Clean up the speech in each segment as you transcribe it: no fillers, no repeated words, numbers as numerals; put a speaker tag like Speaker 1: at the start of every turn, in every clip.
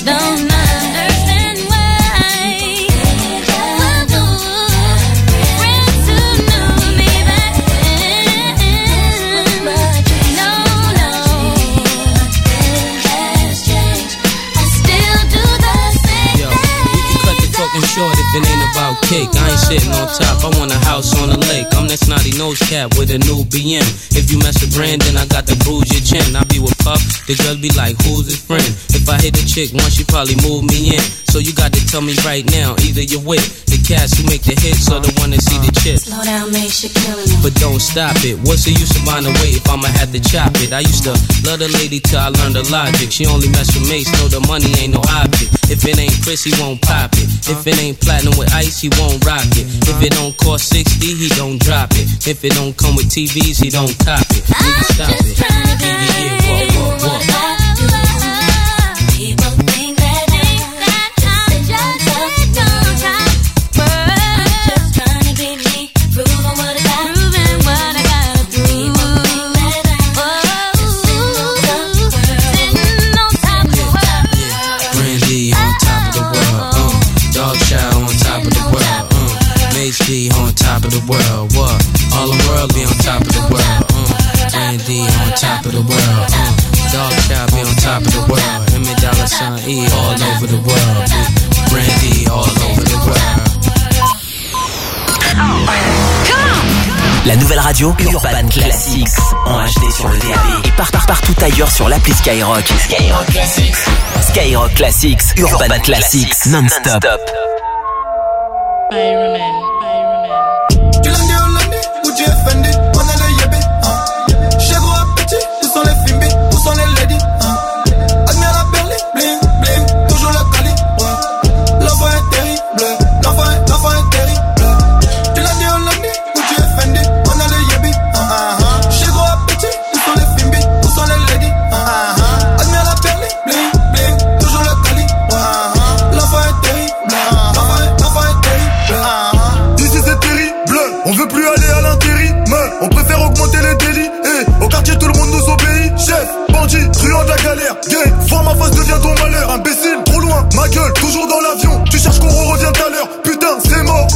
Speaker 1: don't understand why. Friends who knew me back then, no, has changed. I still do the same.
Speaker 2: Yo, we can cut the talking short if it ain't about cake. I ain't sitting on top, I want a house on the lake. I'm that snotty nose cap with a new BM. If you mess with Brandon, I got to bruise your chin. I be with Puff, the girls be like, who's his friend? If I hit a chick once, she probably move me in. So you got to tell me right now, either you're with the cats who make the hits or the one that see the chips.
Speaker 1: Slow down, make shit killing them.
Speaker 2: But don't stop it. What's the use of buying a weight if I'ma have to chop it? I used to love the lady till I learned the logic. She only mess with mates, know the money ain't no object. If it ain't Chris, he won't pop it. If it ain't platinum with ice, he won't rock it. If it don't cost 60, he don't drop it. If it don't come with TVs, he don't cop it. Nigga, stop it.
Speaker 1: People think that I'm just on top. I'm just trying to be me, proving what I got, prove. Sitting on top of the world.
Speaker 2: Brandy on top of the world. Dog Chow on top of the world. Mace D on top of the world. What? All the world be on top of the world. Brandy on top of the world. Dog Chow be on top of the world. $$E all over the world. Brandy all over the world.
Speaker 3: La nouvelle radio Urban Classics en HD sur le DAB et partout ailleurs sur l'appli Skyrock. Skyrock Classics. Skyrock Classics, Urban Classics, non-stop.
Speaker 4: Truand de la galère, gay, voir ma face devient ton malheur. Imbécile, trop loin, ma gueule, toujours dans l'avion. Tu cherches qu'on revient tout à l'heure, putain c'est mort.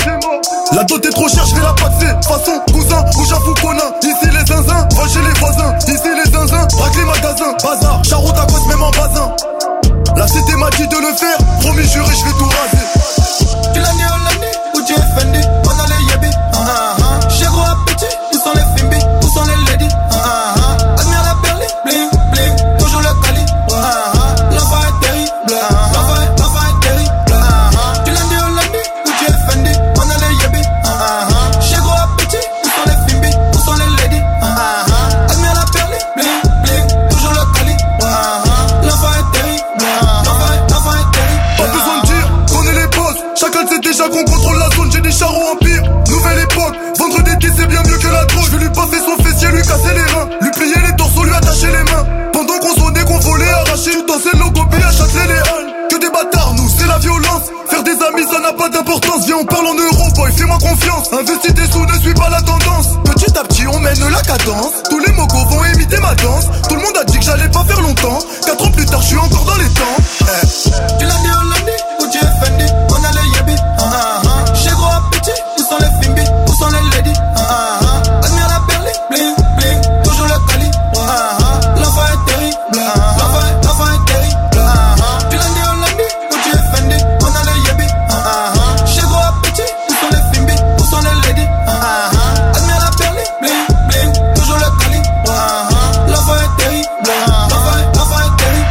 Speaker 4: La dot est trop chère, je vais la passer. Façon, cousin, ou j'avoue conin. Ici les zinzins, va chez les voisins. Ici les zinzins, braque les magasins. Bazar, charroute à cause même en bazin. La cité m'a dit de le faire, promis juré, je vais tout raser. Tu l'as né en l'année, où tu es fendi, on a les yébis. Chez gros appétit, où sont les fimbis, où sont les ladies. Admire la perle, bling, bling, toujours le cali. L'enfant est terrible, l'enfant est terrible. Tu l'as né en l'année, où tu es fendi, on a les yébis. Chez gros appétit, où sont les fimbis, où sont les ladies. Admire la perle, bling, bling, toujours le cali. L'enfant est terrible, l'enfant est terrible. Pas besoin de dire qu'on est les boss. Chacun sait déjà qu'on contrôle la zone. J'ai des charros en pire, nouvelle époque. Vendre des disques c'est bien mieux que la drogue. Je vais lui passer son fessier, lui casser les reins, lui plier les torsos, lui attacher les mains. Pendant qu'on sonnait, qu'on volait, arraché, tu dansais le logo, à châteler les halles. Que des bâtards, nous, c'est la violence. Faire des amis, ça n'a pas d'importance. Viens, on parle en euros, boy, fais-moi confiance. Investis tes sous, ne suis pas la tendance. Petit à petit, on mène la cadence. Tous les mogos vont imiter ma danse. Tout le monde a dit que j'allais pas faire longtemps. 4 ans plus tard, je suis encore dans les temps. Tu l'as dit en l'année, où tu es fendi, on a les yébis. Chez gros appétit, où sont les fimbis, où sont les ladies. Admire la perle, bling, bling, toujours le cali. L'enfant est terrible, l'enfant est terrible. Tu l'as dit en l'année, où tu es fendi, on a les yébis. Chez gros appétit, où sont les fimbis, où sont les ladies. Admire la perle, bling, bling, toujours le cali. L'enfant est terrible, l'enfant est terrible.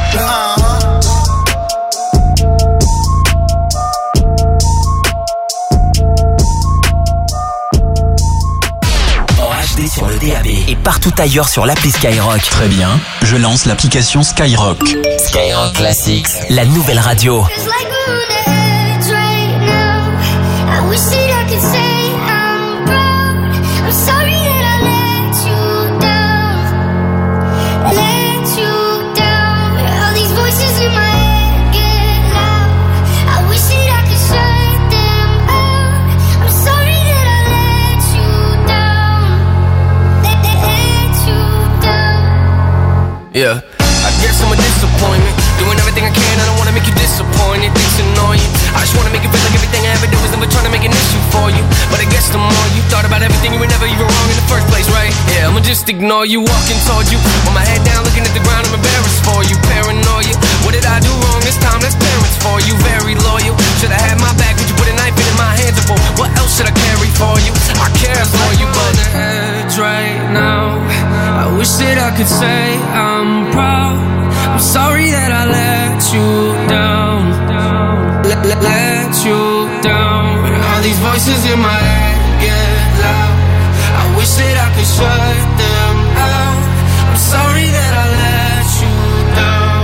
Speaker 3: Sur le DAB et partout ailleurs sur l'appli Skyrock.
Speaker 5: Très bien, je lance l'application Skyrock.
Speaker 3: Skyrock Classics, la nouvelle radio.
Speaker 6: Yeah, I guess I'm a disappointment. Doing everything I can, I don't wanna your things annoying. I just wanna make it feel like everything I ever did was never trying to make an issue for you. But I guess the more you thought about everything, you were never even wrong in the first place, right? Yeah, I'ma just ignore you, walking toward you, with my head down, looking at the ground. I'm embarrassed for you, paranoia. What did I do wrong this time? That's parents for you, very loyal. Should've had my back, but you put a knife in my hands. For what else should I carry for you? I care for you, but on the edge right now. I wish that I could say I'm proud. I'm sorry that I let you down. Let you down. All these voices in my head get loud. I wish that I could shut them out. I'm sorry that I let you down.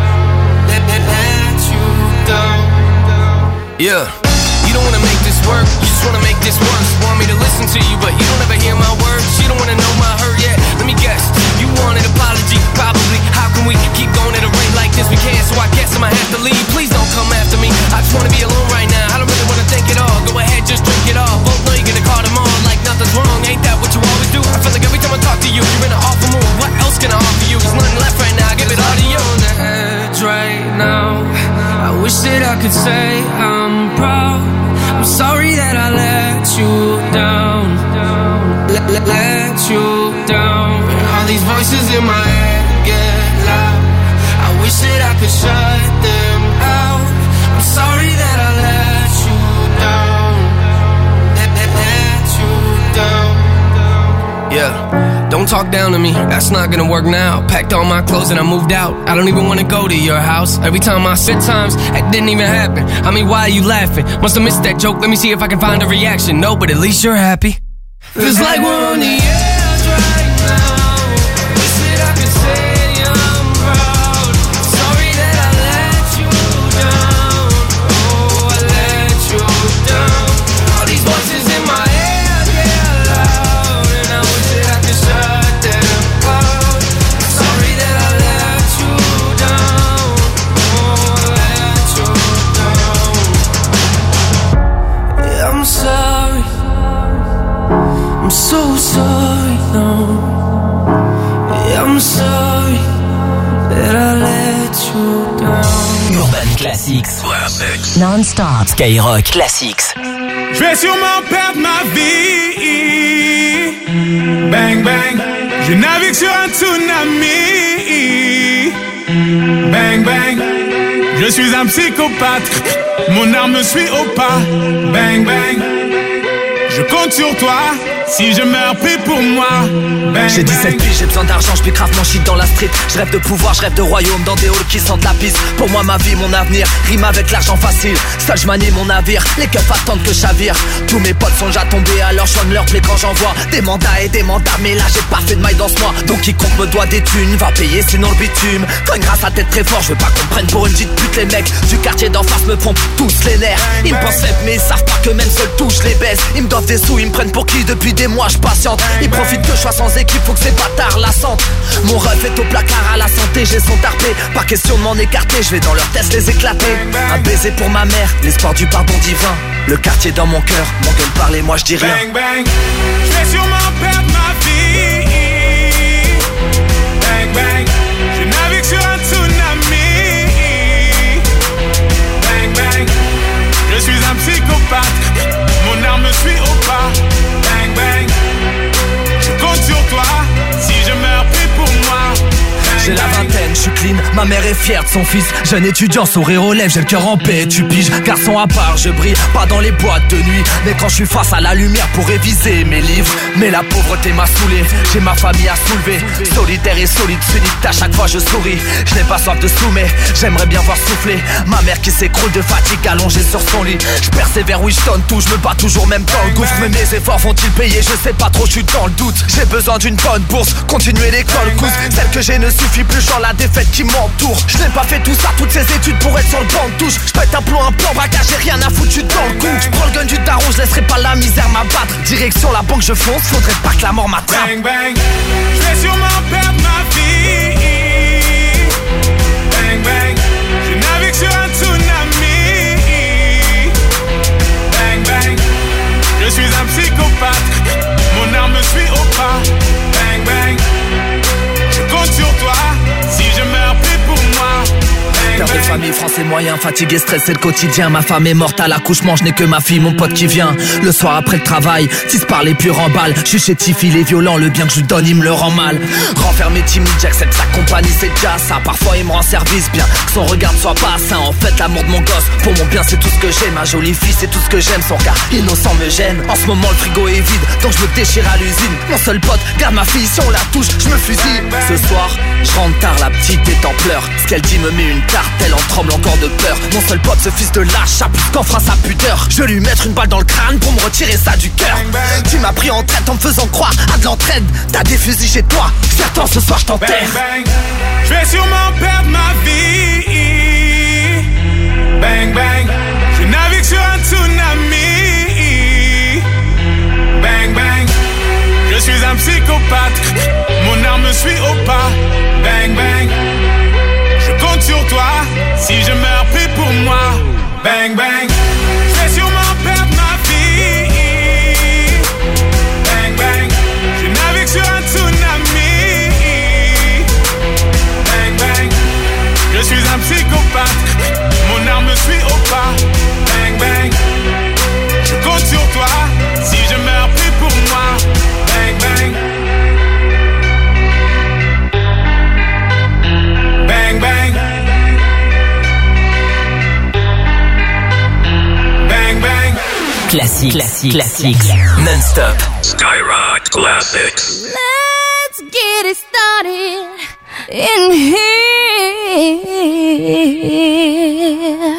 Speaker 6: Let you down. Yeah. You don't wanna make this work, you just wanna make this worse. Want me to listen to you, but you don't ever hear my words. You don't wanna know my hurt yet. Let me guess, you want an apology, probably. How can we keep going at a rate like this? We can't, so I guess I'ma have to leave. Please don't come after me. I just wanna be alone right now. I don't really wanna think it all. Go ahead, just drink it all. Both know you're gonna call them on like nothing's wrong. Ain't that what you always do? I feel like every time I talk to you, you're in an awful mood. What else can I offer you? There's nothing left right now. I give it all to you. On the edge right now. I wish that I could say I'm proud. I'm sorry that I let you down. Let you down. All these voices in my head get loud. I wish that I could shut them out. I'm sorry that I let you down. Let you down. Yeah. Don't talk down to me, that's not gonna work now. Packed all my clothes and I moved out. I don't even wanna go to your house. Every time I said times, that didn't even happen. I mean, why are you laughing? Must've missed that joke, let me see if I can find a reaction. No, but at least you're happy. Feels like we're on the edge right now. Wish that I could say I'm proud. Sorry that I let you down. Oh, I let you down. All these voices in my head get loud, and I wish that I could shut them out. Sorry that I let you down. Oh, I let you down. Yeah, I'm sorry. I'm so sorry, no. Yeah, I'm sorry that I let you down.
Speaker 3: Urban Classics. Non-stop. Skyrock Classics.
Speaker 7: Je vais sûrement perdre ma vie. Bang, bang. Je navigue sur un tsunami. Bang, bang. Je suis un psychopathe. Mon arme me suit au pas. Bang, bang. Je compte sur toi, si je meurs, prie pour moi. Bang,
Speaker 8: j'ai 17 piges, j'ai besoin d'argent, je grave mon shit dans la street. Je rêve de pouvoir, je rêve de royaume, dans des halls qui sentent la piste. Pour moi ma vie, mon avenir, rime avec l'argent facile. Seul je manie mon navire, les keufs attendent que je chavire. Tous mes potes sont déjà tombés, alors je soigne leur plaie quand j'envoie des mandats et des mandats. Mais là j'ai pas fait de maille dans ce mois, donc quiconque me doit des thunes va payer sinon le bitume. Quand grâce à tête très fort, je veux pas qu'on prenne pour une petite pute. Les mecs du quartier d'en face me pompent tous les nerfs. Ils me pensent faible mais ils savent pas que même seul touche les baisse. Ils me doivent des sous, ils me prennent pour qui depuis des mois je patiente. Ils profitent que je sois sans équipe, faut que ces bâtards la sentent. Mon ref est au placard à la santé, j'ai son tarpé. Pas question de m'en écarter, je vais dans leur test les éclater. Un baiser pour ma mère, l'espoir du pardon divin. Le quartier dans mon cœur, mon gueule parle et moi je dis rien.
Speaker 7: Bang bang, je vais sûrement perdre ma vie. Bang bang, je navigue sur un tsunami. Bang bang, je suis un psychopathe. Mon arme me suit au pas. Bang bang, je compte sur toi. Si je meurs, prie pour moi.
Speaker 8: J'ai la vingtaine, je suis clean, ma mère est fière de son fils. Jeune étudiant, sourire aux lèvres, j'ai le cœur en paix, tu piges. Garçon à part, je brille, pas dans les boîtes de nuit. Mais quand je suis face à la lumière pour réviser mes livres. Mais la pauvreté m'a saoulé, j'ai ma famille à soulever. Solitaire et solide, unique, à chaque fois je souris. Je n'ai pas soif de sous mais j'aimerais bien voir souffler ma mère qui s'écroule de fatigue allongée sur son lit. Je persévère, oui je donne tout, je me bats toujours même dans le gouffre. Mais mes efforts vont-ils payer, je sais pas trop, je suis dans le doute. J'ai besoin d'une bonne bourse, continuer l'école cousse. Celle que j'ai ne suffit plus, genre la défaite qui m'entoure. Je n'ai pas fait tout ça, toutes ces études pour être sur le banc de touche. Je pète un plomb, un plan, braquage, j'ai rien à foutre, je suis dans le coup. Je prends le gun du daron, je laisserai pas la misère m'abattre. Direction la banque, je fonce, faudrait pas que la mort m'attrape.
Speaker 7: Bang bang, je vais sûrement perdre ma vie. Bang bang, je navigue sur un tsunami. Bang bang, je suis un psychopathe. Mon arme me suit au pas. Bang bang, je compte sur toi. Si je meurs, prie pour moi.
Speaker 8: Perdre Seule famille, français moyen, fatigué, stressé le quotidien. Ma femme est morte à l'accouchement, je n'ai que ma fille, mon pote qui vient. Le soir après le travail, tisse par les puis remballe. Je suis chétif, il est violent, le bien que je lui donne, il me le rend mal. Renfermé, timide, j'accepte sa compagnie, c'est déjà ça. Parfois il me rend service, bien que son regard ne soit pas sain. En fait, l'amour de mon gosse, pour mon bien, c'est tout ce que j'aime. Ma jolie fille, c'est tout ce que j'aime. Son regard innocent me gêne. En ce moment, le frigo est vide, donc je me déchire à l'usine. Mon seul pote garde ma fille, si on la touche, je me fusille. Ce soir, je rentre tard, la petite est en pleurs. Ce qu'elle dit me met une tarte, elle en tremble encore de peur. Mon seul pote, ce fils de lâche, a plus qu'en fera sa pudeur. Je vais lui mettre une balle dans le crâne pour me retirer ça du cœur. Tu m'as pris en traite en me faisant croire à de l'entraide. T'as des fusils chez toi, j'attends ce soir, je t'enterre.
Speaker 7: Je vais sûrement perdre ma vie. Bang bang, je navigue sur un tsunami. Bang bang, je suis un psychopathe. Mon arme me suit au pas. Bang bang, je compte sur toi. Si je meurs, prie pour moi. Bang bang, je vais sûrement perdre ma vie. Bang bang, je navigue sur un tsunami. Bang bang, je suis un psychopathe. Mon arme me suit au pas. Bang bang, je compte sur toi. Si je meurs, prie pour moi. Bang bang, bang bang, bang bang.
Speaker 3: Classique, non-stop.
Speaker 5: Skyrock Classics.
Speaker 1: Let's get it started in here.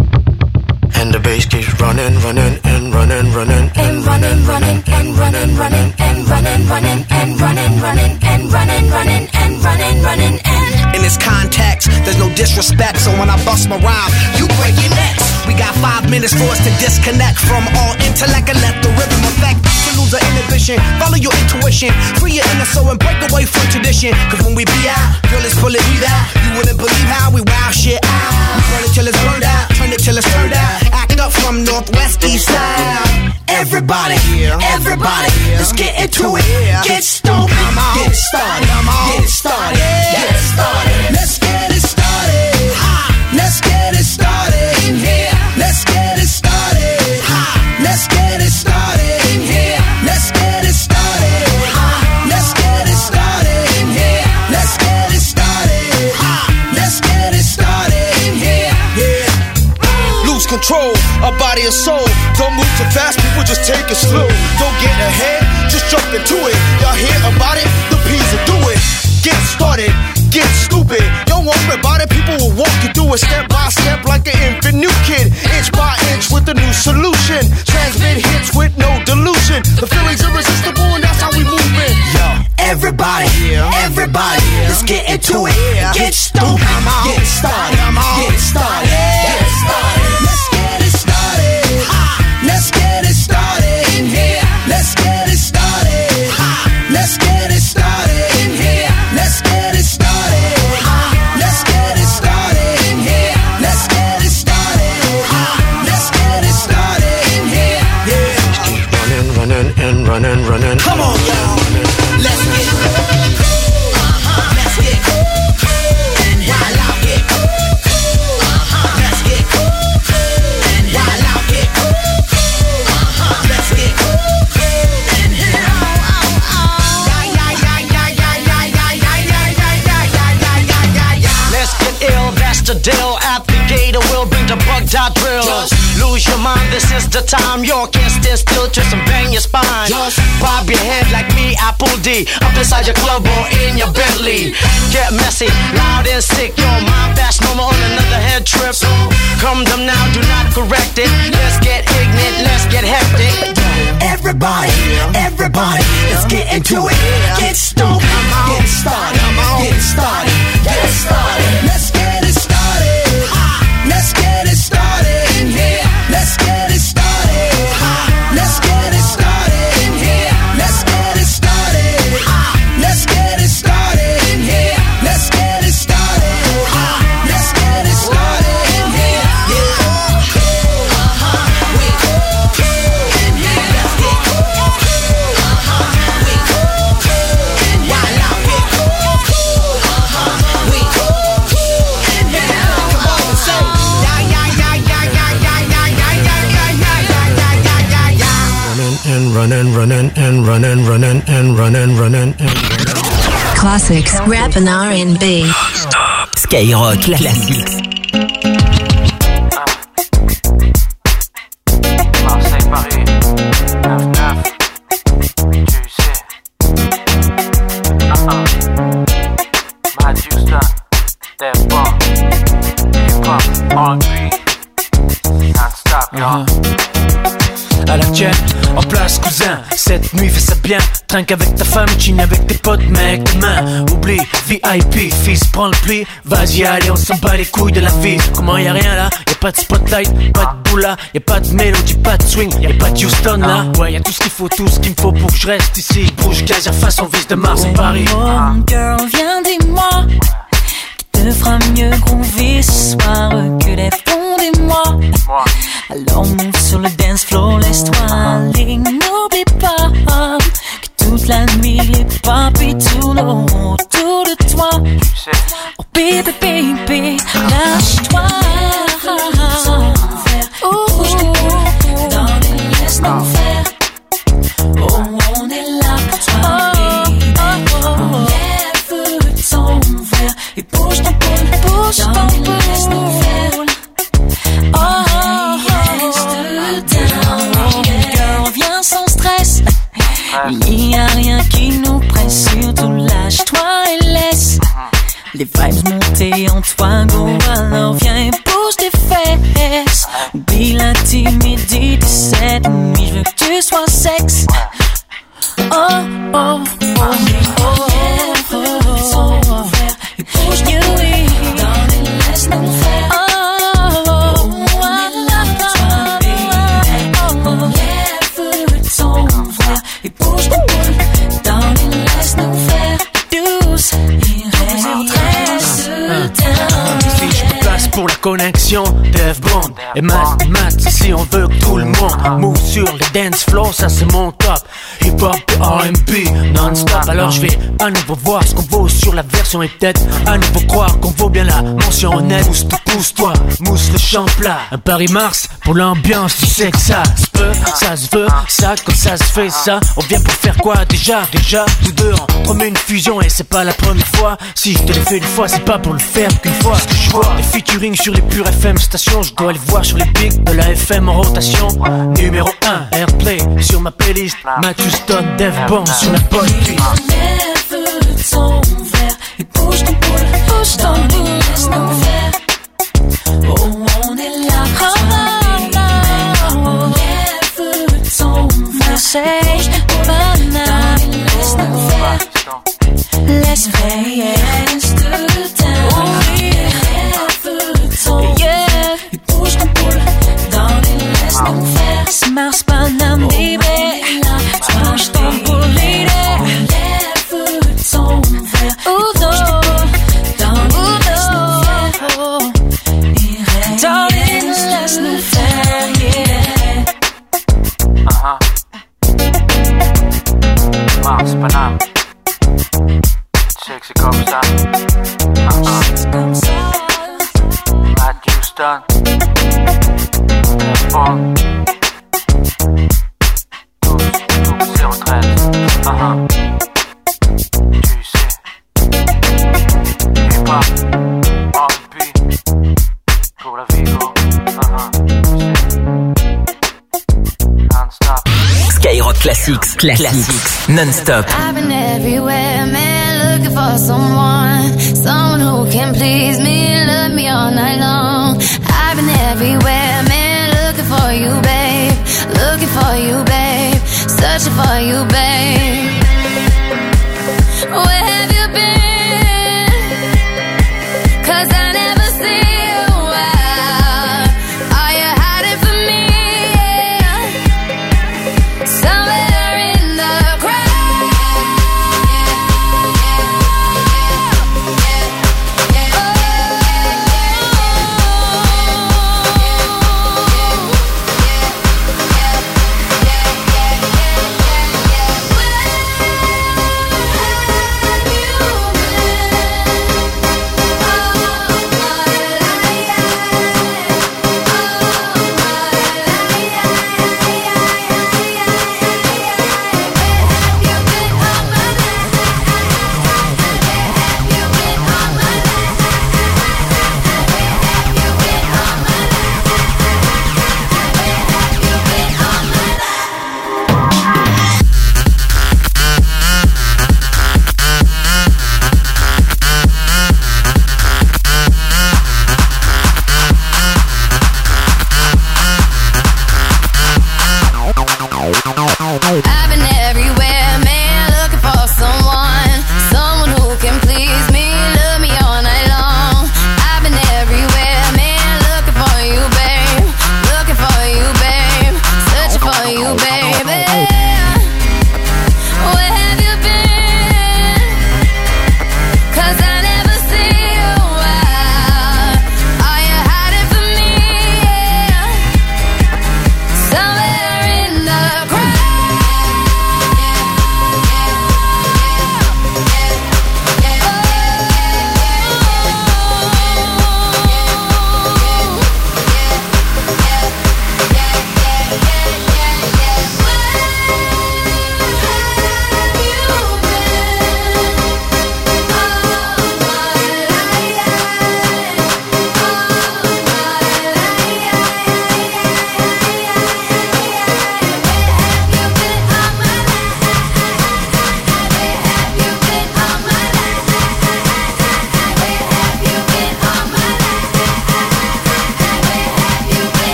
Speaker 9: And the bass keeps running, running, and running, running, and running, running, and running, running, and running, running, and running, running, and running, running, and running, running, and.
Speaker 10: In this context, there's no disrespect, so when I bust my rhyme, you break your necks. We got 5 minutes for us to disconnect from all intellect and let the rhythm affect. To lose the inhibition, follow your intuition, free your inner soul and break away from tradition. Cause when we be out, girl, it's pulling me out. You wouldn't believe how we wow shit out. We burn it till it's burned out, turn it till it's turned out. Act up from Northwest East Side. Everybody, everybody, let's get into it. Get stoked, get it started, get it started, get it started. Let's get it started. Let's get it started in here. Let's get it started. Let's get it started in here. Let's get it started. Let's get it started in here. Let's get it started. Let's get it started in here. Yeah.
Speaker 11: Lose control of body and soul. Don't move too fast, people just take it slow. Don't get ahead, just jump into it. Y'all hear about it? The P's will do it. Get started, get stupid. Don't worry about it, people will walk you through it step by step like an infant new kid. Inch by inch with a new solution. Transmit hits with no delusion. The feeling's irresistible and that's how we move it.
Speaker 10: Yo, everybody, everybody, let's get into it. Get stoked, get it started, get it started, get it started. Let's get it started. Let's get it started in here. Let's get it started. Let's get it started in here. Let's get it started. Let's get it started in here. Let's get it started. Let's get it started in here. Yeah.
Speaker 9: Keep running, running, and running, running.
Speaker 10: Come on, y'all. Let's get it. Let's get it. And while I get it. Let's get it. And while I get it. Let's get it.
Speaker 12: Let's get ill, that's the deal. Applicator will bring the bug dot drills. Lose your mind, this is the time. You can't stand still, twist and bang your spine. Bob your head like me, Apple D. Up inside your club or in your Bentley. Get messy, loud and sick. Your mind fast, no more on another head trip. Come them now, do not correct it. Let's get ignorant, let's get hectic.
Speaker 10: Everybody, everybody, let's get into it. Get stoked, get it started, get it started, get it started. Let's get it started. Let's get it started in here. Let's get it started. Let's get it started in here. Let's get it started. Let's get it started in here. Let's get it started. Let's get it started in here. Yeah.
Speaker 9: running, running, and running, running, and running, running, and running.
Speaker 13: Classics, rap and R&B.
Speaker 3: Skyrock Classics.
Speaker 14: Marseille, Paris, 9-9, tu sais. Matt Houston, Def Bomb, hip-hop, R&B, non-stop, y'all.
Speaker 8: À la tienne, en place cousin, cette nuit fais ça bien. Trinque avec ta femme, chine avec tes potes, mec, demain. Oublie, VIP, fils, prends le pli. Vas-y, allez, on s'en bat les couilles de la vie. Comment y'a rien là, y'a pas de spotlight, pas de boule là, y'a pas de mélodie, pas de swing, y'a pas de Houston là. Ouais, y'a tout ce qu'il faut, tout ce qu'il me faut pour que je reste ici. Bouge, gaz, face, on vise de Mars à Paris.
Speaker 1: Oh, girl, viens, dis-moi, qui te fera mieux groover ce soir que les fonds des mois. Alors monte sur le dance floor, laisse-toi aller. N'oublie pas que toute la nuit les papis tournent autour de toi. Oh baby, baby, lâche-toi. Dans les laisse-nous faire. Oh, on est là pour toi, baby. Lève ton verre et bouge ton poule, bouge ton poule, laisse-nous faire. Reviens sans stress. Il n'y a rien qui nous presse. Surtout lâche-toi et laisse les vibes monter en toi, go. Alors viens et bouge tes fesses. Oublie la timidité, cette nuit je veux que tu sois sexe. Oh, oh, oh, oh, oh. Et bouge you dans les laisse-nous faire. Et bouge ton boule dans les laisse-nous faire. Douce, il reste
Speaker 8: ici je me place pour la connexion. Def Bond et Matt, ici on veut que tout le monde move sur les dance floors, ça c'est mon top. Hip-hop et R&B non-stop. Alors je vais à nouveau voir ce qu'on vaut sur la version et peut-être à nouveau croire qu'on vaut bien la mention honnête. Pousse-toi, mousse le champ plat. Un Paris-Mars pour l'ambiance, tu sais que ça se peut, ça se veut, ça comme ça se fait ça. On vient pour faire quoi déjà, tous deux on promet une fusion et c'est pas la première fois. Si je te l'ai fait une fois, c'est pas pour le faire qu'une fois. Ce que je vois, les featuring sur les pures FM stations, je dois les voir sur les pics de la FM en rotation. Numéro 1, Airplay sur ma playlist. Matt Houston, Def Bomb sur la bonne piste.
Speaker 1: Lève ton verre et bouge ton boule, bouge ton boule, laisse-nous faire. Oh, on est là pour toi, lève ton verre, bouge ton boule, laisse-nous faire. Laisse faire, reste down. Lève ton verre et bouge ton boule dans les laisse-nous faire. C'est Mars, Paname, baby. Bouge ton boule, lève ton verre et bouge ton boule dans les laisse-nous faire. Darling, laisse-nous faire, yeah.
Speaker 14: Mars, Paname, c'est comme ça. Matt Houston, Def Bomb, 12-013. Tu sais. Hip-hop, R&B, pour la Vigo. Non-stop.
Speaker 3: Skyrock Classics, non-stop.
Speaker 15: I've been everywhere, man, looking for someone who can please me, love me all night long. I've been everywhere, man, looking for you, babe, searching for you, babe. Where have you been? 'Cause I never see you out. Are you hiding from me? Yeah. Somewhere in the crowd.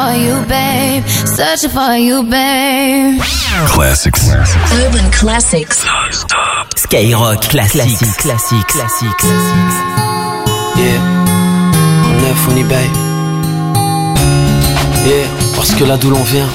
Speaker 15: for you, babe. Searching for you, babe.
Speaker 3: Classics.
Speaker 13: Urban Classics.
Speaker 3: Skyrock Classics.
Speaker 16: Yeah, on est funny babe. Yeah, parce que là d'où l'on vient.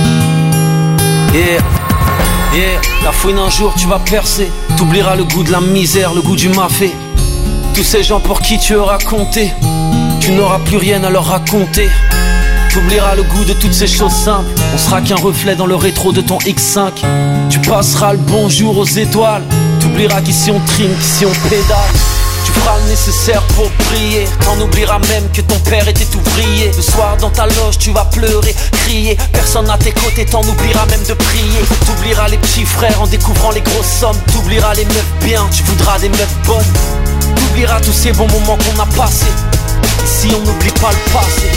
Speaker 16: Yeah, yeah, la fouine un jour tu vas percer. T'oublieras le goût de la misère, le goût du mafé. Tous ces gens pour qui tu auras compté, tu n'auras plus rien à leur raconter. T'oublieras le goût de toutes ces choses simples. On sera qu'un reflet dans le rétro de ton X5. Tu passeras le bonjour aux étoiles. T'oublieras qu'ici on trime, qu'ici on pédale. Tu feras le nécessaire pour prier. T'en oublieras même que ton père était ouvrier. Le soir dans ta loge tu vas pleurer, crier. Personne à tes côtés, t'en oublieras même de prier. T'oublieras les petits frères en découvrant les grosses sommes. T'oublieras les meufs bien, tu voudras des meufs bonnes. T'oublieras tous ces bons moments qu'on a passés. Ici on n'oublie pas le passé.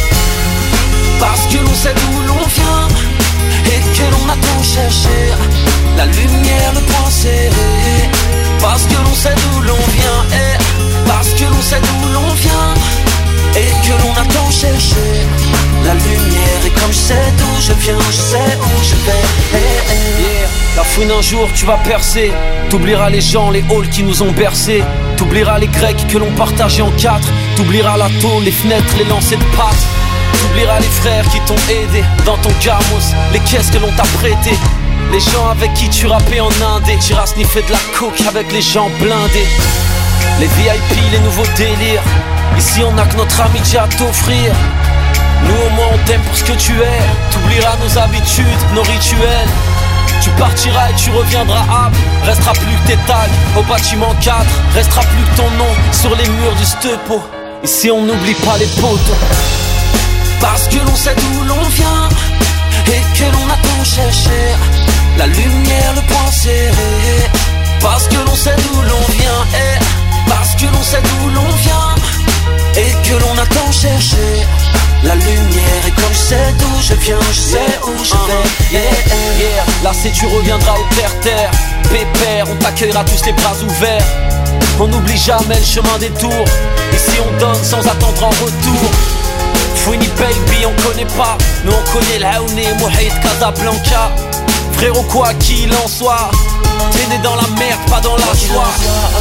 Speaker 16: Parce que l'on sait d'où l'on vient et que l'on a tant cherché la lumière, le point serré. Parce que l'on sait d'où l'on vient et parce que l'on sait d'où l'on vient et que l'on a tant cherché la lumière. Et comme je sais d'où je viens, je sais où je vais. Yeah. La fouine un jour tu vas percer. T'oublieras les gens, les halls qui nous ont bercés. T'oublieras les grecs que l'on partageait en quatre. T'oublieras la tôle, les fenêtres, les lancers de pâtes. T'oublieras les frères qui t'ont aidé dans ton gamos, les caisses que l'on t'a prêtées, les gens avec qui tu rappais en indé. T'iras sniffer de la coke avec les gens blindés. Les VIP, les nouveaux délires. Ici on a que notre amitié à t'offrir. Nous au moins on t'aime pour ce que tu es. T'oublieras nos habitudes, nos rituels. Tu partiras et tu reviendras âme. Restera plus que tes tags au bâtiment 4. Restera plus que ton nom sur les murs du stepo. Ici on n'oublie pas les potes. Parce que l'on sait d'où l'on vient et que l'on a tant cherché la lumière, le point serré. Parce que l'on sait d'où l'on vient et parce que l'on sait d'où l'on vient et que l'on a tant cherché la lumière. Et comme je sais d'où je viens, je sais où je vais. Yeah. Là c'est tu reviendras au terre-terre. Pépère, on t'accueillera tous les bras ouverts. On n'oublie jamais le chemin des tours. Ici on donne sans attendre en retour. Fouini baby, on connaît pas. Nous on connaît l'Aouni, Mouhid, Casablanca. Frérot quoi qu'il en soit, t'es né dans la merde, pas dans la joie.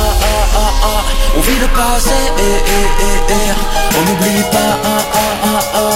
Speaker 16: On vit le passé, on n'oublie pas.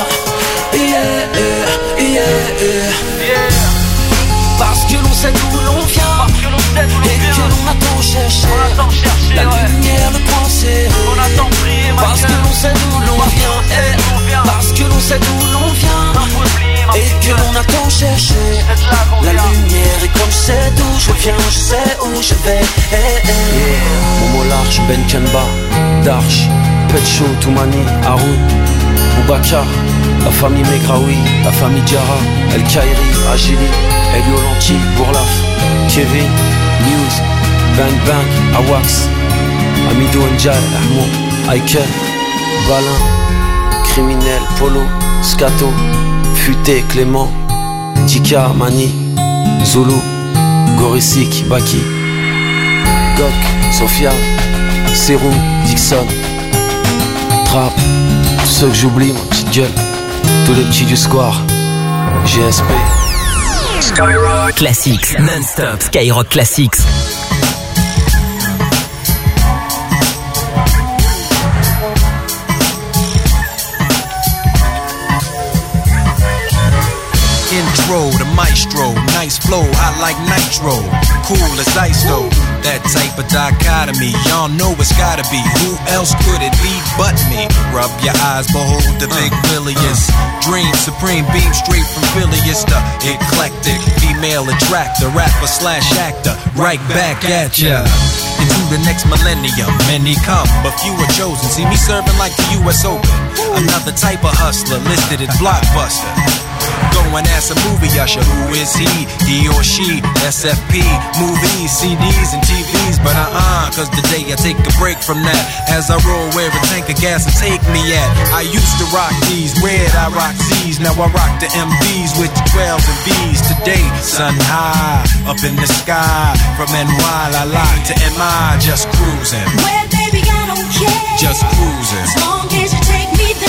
Speaker 16: Parce que l'on sait d'où l'on vient et que l'on a tant cherché la lumière, le point serré. Parce que l'on sait d'où l'on vient et parce que l'on sait d'où l'on vient et que l'on a tant cherché la lumière. Et comme je sais d'où je viens, je sais où je vais. Momo Large, Ben Kenba, Darch, Petcho, Toumani, Haroun, Boubacar, la famille Megraoui, la famille Diarra, El Kairi, Agili, Elio Lanti, Bourlaf, Kevin, News, Bang Bang, Awax, Amido Njal, Ahmo, Aiken, Balin, Criminel, Polo, Scato, Futé, Clément, Tika, Mani, Zulu, Gorisik, Baki, Gok, Sofia, Serou, Dixon, Trap, tous ceux que j'oublie, ma petite gueule, tous les petits du square, GSP.
Speaker 3: Skyrock Classics, non-stop Skyrock Classics.
Speaker 17: Intro, the maestro, nice flow, hot like nitro, cool as ice though. That type of dichotomy, y'all know it's gotta be. Who else could it be but me? Rub your eyes, behold the big williest. Dream supreme, beam straight from Phileas, the eclectic female attractor, rapper slash actor, right back at ya. Into the next millennium, many come, but few are chosen. See me serving like the US Open. Another type of hustler listed as blockbuster. Go and ask a movie usher, who is he? He or she, SFP, movies, CDs and TVs. But cause today I take a break from that. As I roll where a tank of gas will take me at. I used to rock these, where'd I rock Z's? Now I rock the MVs with the 12s and V's. Today, sun high, up in the sky. From NY, La La to MI, just cruising.
Speaker 1: Well, baby, I don't care.
Speaker 17: Just cruising.
Speaker 1: As long as you take me there.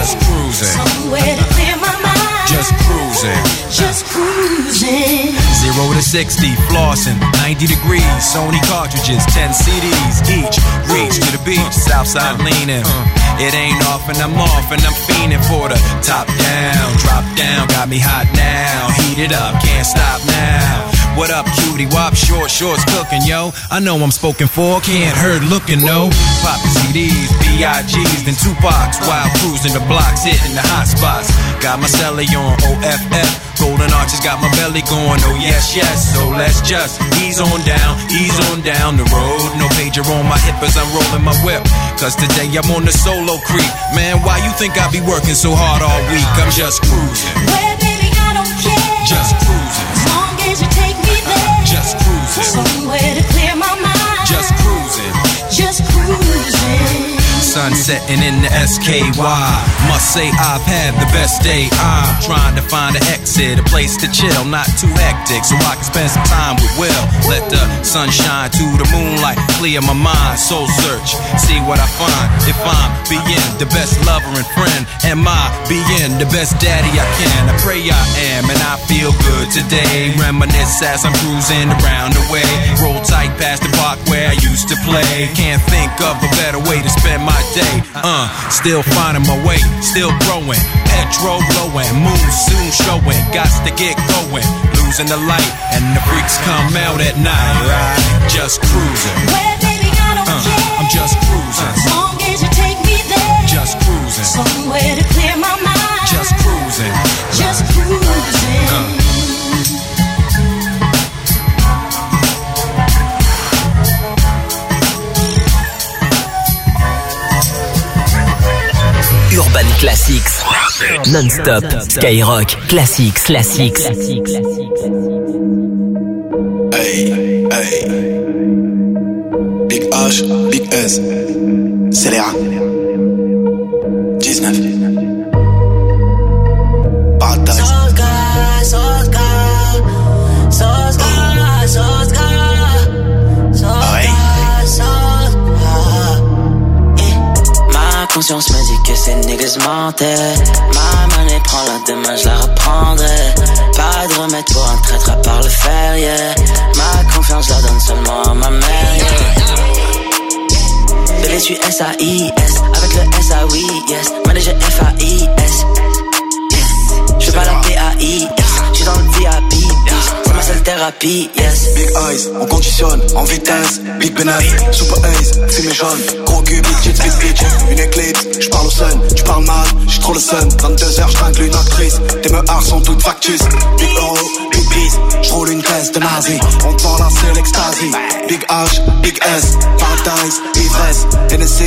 Speaker 17: Just cruising.
Speaker 1: Somewhere to clear my mind.
Speaker 17: Just cruising.
Speaker 1: Just cruising.
Speaker 17: 0 to 60, flossing, 90 degrees, Sony cartridges, 10 CDs each. Reach to the beach, Southside leaning. It ain't off and I'm off and I'm fiending for the top down, drop down, got me hot now. Heat it up, can't stop now. What up, cutie wop, short shorts cooking, yo. I know I'm spoken for, can't hurt looking, no. Poppin' CDs, B.I.G's, then Tupac's, while cruising the blocks, hitting the hot spots. Got my celly on OFF, golden arches got my belly going, oh yes, yes. So let's just ease on down the road. No pager on my hip as I'm rolling my whip, cause today I'm on the solo creep. Man, why you think I be working so hard all week? I'm just cruising.
Speaker 1: Well, baby, I don't care.
Speaker 17: Just cruising.
Speaker 1: As long as you take me there.
Speaker 17: Just cruising.
Speaker 1: Somewhere to clear my mind.
Speaker 17: Just cruising.
Speaker 1: Just cruising.
Speaker 17: Sun setting in the SKY. Must say I've had the best day. I'm trying to find an exit, a place to chill, not too hectic, so I can spend some time with Will. Let the sun shine to the moonlight, clear my mind, soul search, see what I find. If I'm being the best lover and friend, am I being the best daddy I can? I pray I am, and I feel good today. Reminisce as I'm cruising around the way. Roll tight past the park where I used to play. Can't think of a better way to spend my day. Still finding my way, still growing. Petrol blowing, moon soon showing. Gots to get going, losing the light, and the freaks come out at night. Right? Just cruising.
Speaker 1: Well, baby, I don't care.
Speaker 17: I'm just cruising.
Speaker 1: As long as you take me there.
Speaker 17: Just cruising.
Speaker 1: Somewhere to clear my mind.
Speaker 17: Just cruising.
Speaker 1: Just cruising.
Speaker 3: Urban Classics. Non-stop. Skyrock. Classics.
Speaker 4: Hey, hey. Big H, Big S. Scélérat. 19. Paradise.
Speaker 18: Ma conscience me dit que ces niggas mentaient. Ma monnaie prend la demain, je la reprendrai. Pas de remède pour un traître à part le fer, yeah. Ma confiance, je la donne seulement à ma mère, yeah. Bébé, je suis S-A-I-S, avec le S-A-Oui, yes. Manager F-A-I-S, yes. Je fais pas la P-A-I-S, je suis dans le VIP, c'est ma seule thérapie, yes.
Speaker 4: Big eyes, on conditionne, en vitesse. Big Benef, Super Ace, fumée jaune. Gros cul, big tits, big bitch. Une éclipse, j'parle au sun, tu parles mal, j'suis trop le sun. 22h, j'tringle une actrice, tes meurs sont toutes factices. Big euro, big beast, j'roule une caisse de nazi. On te vend la c'est l'extasie. Big H, Big S, Paradise, ivresse. NSC,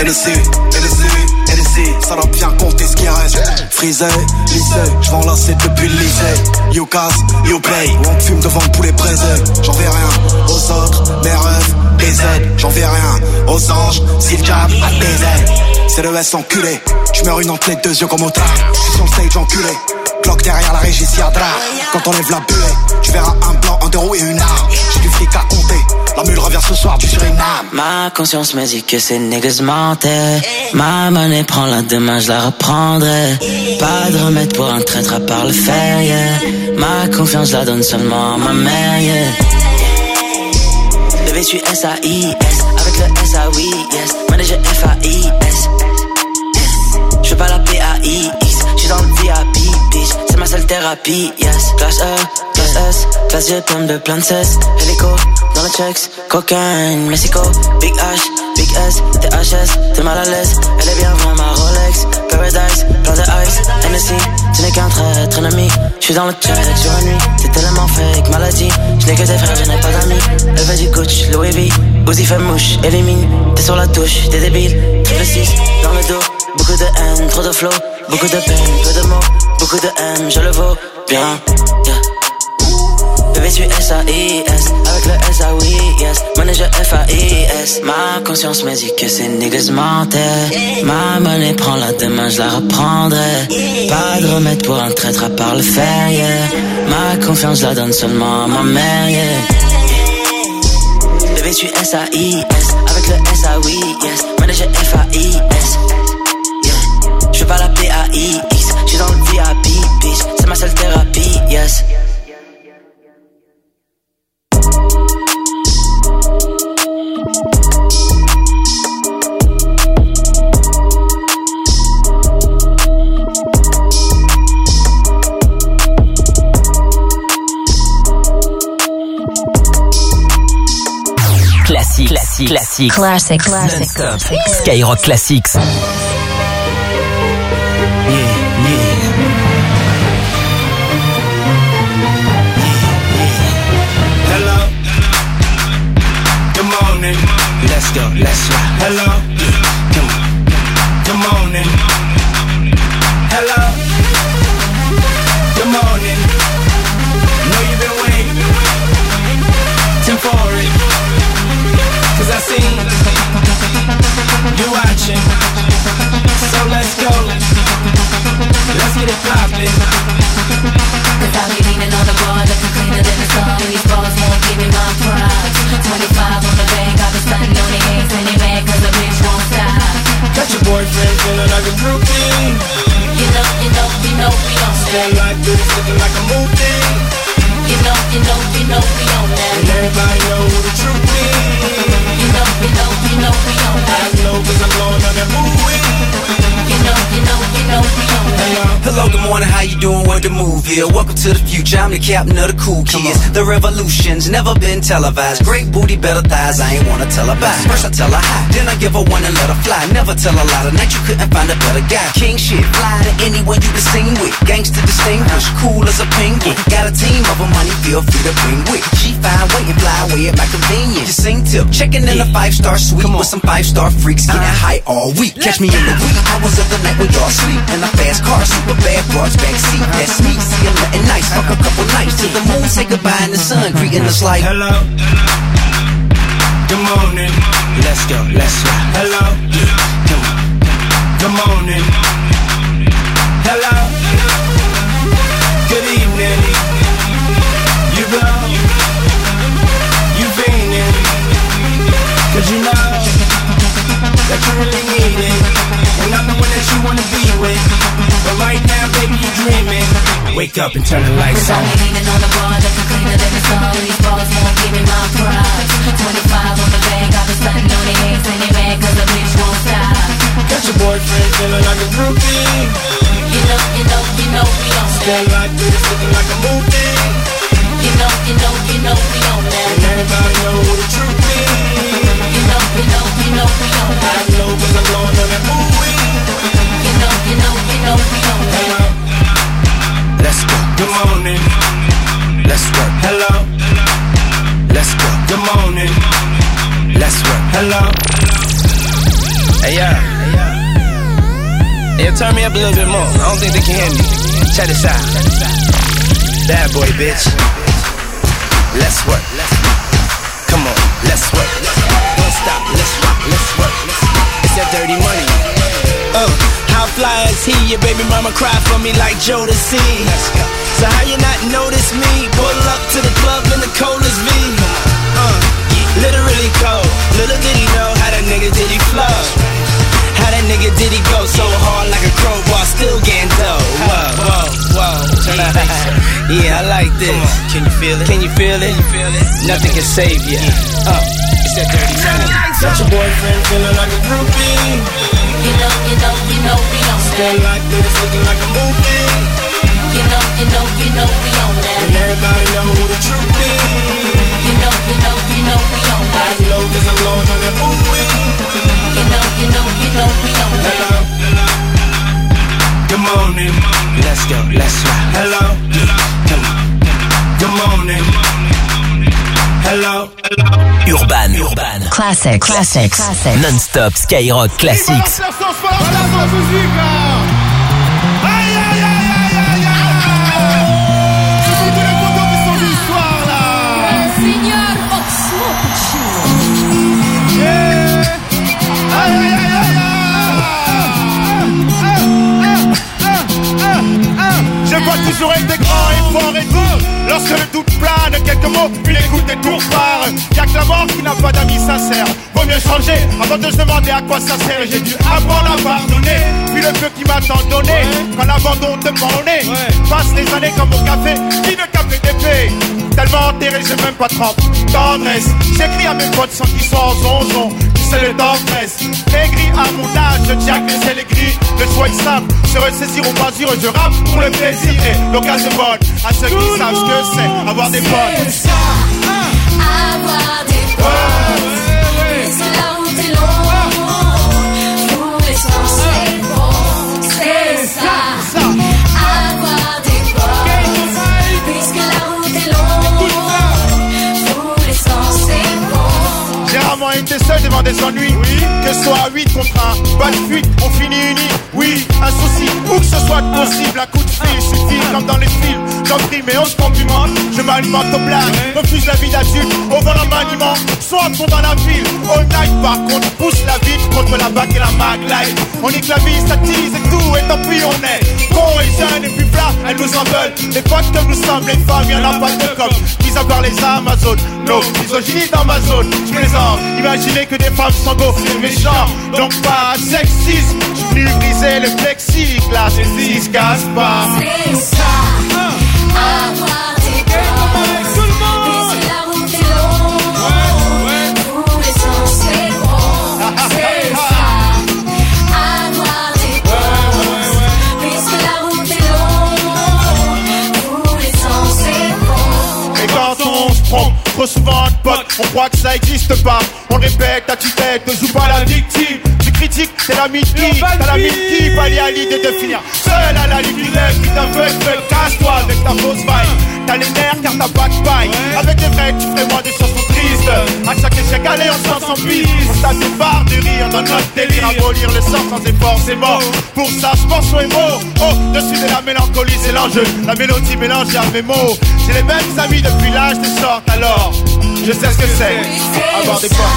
Speaker 4: ça doit bien compter ce qui reste. Frisé, lycée, j'vends la c'est depuis le lycée. You casse, you play, où on te fume devant le poulet braisé. J'en fais rien aux autres, mes rêves, BZ. J'en fais rien aux anges, si le diable a BZ. C'est le S enculé, j'meurs une entre les deux yeux comme au tard. J'suis sur le stage enculé, cloque derrière la régie Siadra. Quand on lève la buée, tu verras un blanc, un euro et une arme. J'ai du fric à compter, la mule revient ce soir du Suriname.
Speaker 18: Ma conscience me dit que ces niggas mentaient. Ma monnaie prend la demain, je la reprendrai. Pas de remède pour un traître à part le fer, yeah. Ma confiance, je la donne seulement à ma mère, yeah. Bébé, je suis S-A-I-S, avec le S-A-Oui, yes. Manager F-A-I-S, yes. Je fais pas la P-A-I-S, je suis dans le VIP, bitch. C'est ma seule thérapie, yes. Classe E, classe S, classe G, pomme de plein de cesse. Hélico, dans le checks, cocaine, Mexico. Big H, Big S, THS, t'es mal à l'aise. Elle est bien vraie, ma Rolex. Paradise, plein de ice, NSC. Tu n'es qu'un traître ennemi. J'suis dans le check jour et nuit. T'es tellement fake, maladie. J'n'ai que des frères, je n'ai pas d'amis. Elle veut du Gucci, Louis V. Uzi fait mouche, élimine. T'es sur la touche, t'es débile. Triple 6, dans le dos. Beaucoup de haine, trop de flow. Beaucoup de peine, peu de mots. Beaucoup de M, je le vaux bien, yeah. Bébé, tu S-A-I-S, avec le S-A-Oui, yes. Manager F-A-I-S. Ma conscience me dit que ces niggas mentaient. Ma monnaie prend la demain, je la reprendrai. Pas de remède pour un traître à part le fer, yeah. Ma confiance, je la donne seulement à ma mère, yeah. Bébé, tu S-A-I-S, avec le S-A-Oui, yes. Manager F-A-I-S, yeah. Je fais pas la P-A-I-S, F-A-I-X. J'suis dans le VIP, bitch. C'est ma seule thérapie, yes.
Speaker 3: Classics. Non-stop. Skyrock Classics.
Speaker 11: Hello. Good morning. Let's go. Let's rock. Hello. Good morning. Hello. Good morning. Know you've been waiting. Time for it. 'Cause I see you watching. So let's go. Let's get it poppin'.
Speaker 1: 'Cause I'll be leaning on the bar, looking cleaner than the sun. These bars won't give me my props. 25 on the bank, I've been stunting on the eggs and they mad 'cause the bitch won't stop.
Speaker 11: Got your boyfriend feeling like a groupie.
Speaker 1: You know, we on
Speaker 11: Stay like this, looking like a movie.
Speaker 1: You know, we on that.
Speaker 11: And everybody know who the truth is.
Speaker 1: You know, we on that.
Speaker 11: I know 'cause I'm blowing on that movie.
Speaker 1: You know, we on that.
Speaker 19: Hello, good morning, how you doing? Where the move here? Welcome to the future, I'm the captain of the cool kids. The revolution's never been televised. Great booty, better thighs, I ain't wanna tell her bye. First I tell her hi, then I give her one and let her fly. Never tell a lie, tonight you couldn't find a better guy. King shit, fly to anyone you been seen with. Gangsta distinguished, cool as a penguin. Got a team of them, money feel free to bring with. She fine, wait and fly away at my convenience. Just sing tip, checking in a 5-star suite with some 5-star freaks, getting high all week. Catch me in the wee hours of the night when y'all sleep. In a fast car, super bad broads backseat. That's me, seeing nothing nice. Fuck a couple nights till the moon say goodbye and the sun greeting us like
Speaker 11: hello. Good morning. Let's go, let's rock. Hello. Good morning. Hello. Good evening. You blow. You fiending. 'Cause you know that you really need it. And I'm the one that you wanna be with. But right now, baby, you dreaming. Wake up and turn the lights on.
Speaker 1: I'm leaning on the bar, looking cleaner than the sun. These bars won't give me my props. 25 on the bank, I've been stunting on the eggs and they mad 'cause the bitch won't stop.
Speaker 11: Got your boyfriend feeling like a groupie.
Speaker 1: You know, we on that.
Speaker 11: Stay like this, looking like a movie.
Speaker 1: You know, we on that.
Speaker 11: And everybody know who the truth is.
Speaker 1: You know, we on that.
Speaker 11: I know 'cause I'm blowing on that movie.
Speaker 1: You know, we on that.
Speaker 11: Let's go. Good morning. Let's work. Hello. Let's go. Good morning. Let's work. Hello. Hey, yeah. Hey, turn me up a little bit more. I don't think they can hear me. Check this out. Bad boy, bitch. Let's work. Come on, let's work. Don't stop. Let's rock. Let's work. It's that dirty money. How fly is he? Your baby mama cry for me like Jodeci. So how you not notice me? Pull up to the club in the coldest V. Literally cold. Little did he know how that nigga did he flow. How that nigga did he go so hard like a crowbar, still getting dough. Whoa. Turn that bass up. Yeah, I like this. Can you feel it? Can you feel it? Nothing can save you. It's that dirty money. Got your boyfriend feeling like a groupie.
Speaker 1: You know, we on that.
Speaker 11: Stay like this, looking like a movie.
Speaker 1: You know, we on that.
Speaker 11: And everybody know who the truth is.
Speaker 1: You know, we on that.
Speaker 11: I know 'cause I'm blowing on that movie.
Speaker 1: You know, we on that.
Speaker 11: Hello. Good morning. Let's go, let's rock. Hello. Good morning. Hello.
Speaker 3: Urban. Classics. Non-stop. Skyrock Classics.
Speaker 4: Je vois toujours
Speaker 20: était grand et fort et tout. Lorsque le doute plane, quelques mots, une écoute et tout repart. Y'a que la mort qui n'a pas d'amis sincères. Vaut mieux changer avant de se demander à quoi ça sert. J'ai dû apprendre à pardonner, puis le feu qui m'a tant donné. Quand l'abandon te prend au nez, passe les années comme au café, qui ne café d'épée. Tellement enterré, j'ai même pas trempe tendresse. J'écris à mes potes sans qu'ils soient en zonzon. C'est le temps presse. Aigri à mon âge, je tiens que c'est les gris. Le choix est simple, se ressaisir ou pas sûr. Je rappe pour le plaisir et l'occasion bonne. À ceux qui savent ce que c'est, avoir des potes.
Speaker 1: C'est ça, avoir des potes. C'est la route est longue. Pour les sens, c'est bon. C'est ça, avoir des potes. Puisque la route est longue. Pour les sens, c'est bon.
Speaker 20: J'ai rarement été seul devant des ennuis. Oui. Que ce soit 8 contre 1, pas de fuite, on finit unis. Oui, un souci, où que ce soit possible, un coup de fil suffit comme dans les films. J'en prie, mais on se complimente, je m'alimente aux blagues. Refuse la vie d'adulte, au volant maniement. Soit fond dans la ville, all night par contre, pousse la vie contre la bac et la maglite. On nique la vie, ça tease et tout, et tant pis on est con et jeune et puis plat, elles nous en veulent. Les potes que nous sommes, les femmes, y'en a pas de comme. Mis à part les Amazones, no, misogynie dans ma zone. Je plaisante, imaginez que des femmes sont beaux, c'est méchant. Donc pas sexisme, je suis venu briser le plexiglas et si se casse pas.
Speaker 1: C'est ça, avoir des potes. Puisque la route est longue. Pour les sens, c'est bon. C'est ça, avoir des potes. Puisque la route est longue. Pour les sens, c'est bon.
Speaker 20: Et quand on se trompe, trop souvent de potes, on croit que ça existe pas. On répète à tue-tête, ne joue pas la victime. Tu critiques, c'est la mythe qui, t'as la mythe qui pallie à l'idée de finir seul à la limite. Qui t'aveugle, casse-toi avec ta fausse vibe. T'as les nerfs car t'as pas de paille. Avec les vrais, tu ferais moins des chansons tristes. À chaque échec, allez, on s'en s'en pisse. On t'a des barres de rire dans notre délire. Abolir le sort sans effort, c'est mort. Pour ça, je pense aux mots. Oh, dessus de la mélancolie, c'est l'enjeu. La mélodie mélangée à mes mots. J'ai les mêmes amis depuis l'âge de sorte, alors je sais ce que c'est. Avoir des potes.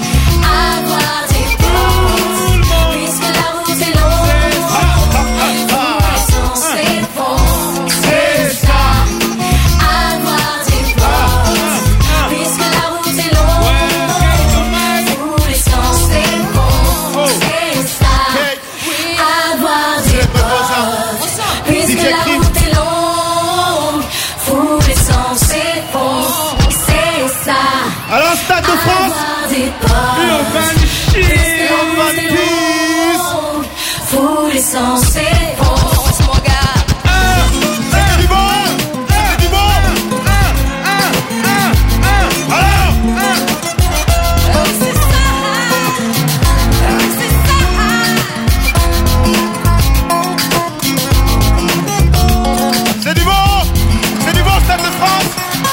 Speaker 1: Avoir des potes. Puisque la route est longue. Pour les sens, c'est bon. C'est ça, avoir des potes. Puisque la route est longue. Pour les sens, c'est bon. C'est ça, avoir des potes. Puisque la route est longue. Pour les sens, c'est bon. C'est ça.
Speaker 20: Alors, Stade de France,
Speaker 1: Urban Peace. Pour les sens, c'est bon. Mon gars.
Speaker 20: C'est du bon. C'est du bon. Alors.
Speaker 1: C'est ça. C'est ça.
Speaker 20: C'est du bon. C'est du bon, Stade de France.